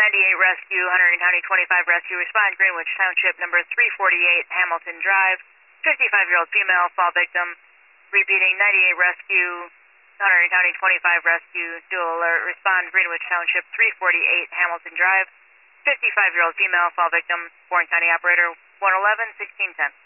98 Rescue, Hunterdon County 25 Rescue, respond Greenwich Township, number 348 Hamilton Drive, 55-year-old female, fall victim. Repeating, 98 Rescue, Hunterdon County 25 Rescue, dual alert, respond Greenwich Township, 348 Hamilton Drive, 55-year-old female, fall victim, Warren County operator, 111-1610.